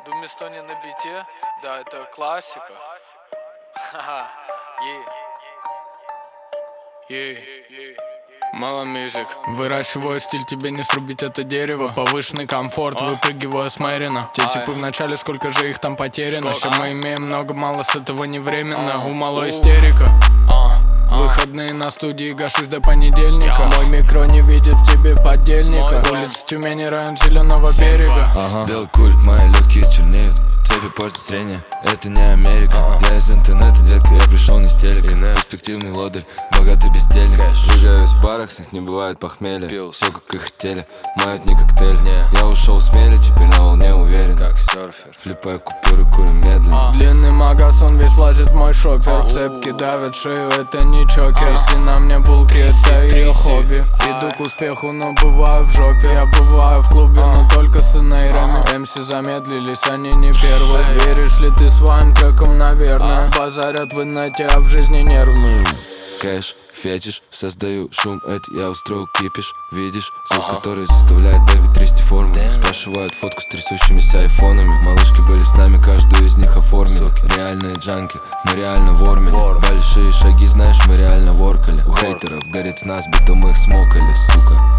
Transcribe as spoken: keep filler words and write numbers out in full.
Думистони на бите, да, это классика. Ха-ха, ей. Мало мюзик. Выращиваю стиль, тебе не срубить это дерево. Повышенный комфорт, выпрыгиваю с Мэрина. Те типы в начале, сколько же их там потеряно. Что мы имеем много, мало, с этого не временно. У малой истерика. Выходные на студии, гашусь до понедельника. Мой микро не видит в тебе поддельника. Улица Тюмени, район Зеленого берега. Ага. Белый курит, мои легкие чернеют. Цепи портят зрение, это не Америка. Я из интернета, детка, я пришел не с телека. Перспективный лодырь, богатый бездельник. Двигаюсь в барах, с них не бывает похмелья. Все как и хотели, мают не коктейль. Я ушел с мели, теперь на волне уверен. Как серфер, флипаю купюры, курим медленно. Длинный магаз, он весь влазит в мой шопер. Цепки давят шею, это не чокер. Если на мне булки, это ее хобби. Иду к успеху, но бываю в жопе. Я бываю в клубе, но только с инейрами. эм си замедлились, они не первые. Веришь ли ты своим трекам, наверное? Базарят в инете, а в жизни нервную. Кэш, фетиш, создаю шум, это я устроил кипиш. Видишь, звук, который заставляет бэйби трясти форму. Спрашивают фотку с трясущимися айфонами. Малышки были с нами, каждую из них оформили. Реальные джанки, мы реально вормили. Большие шаги, знаешь, мы реально воркали. У хейтеров горит с нас, будто мы их смокали, сука.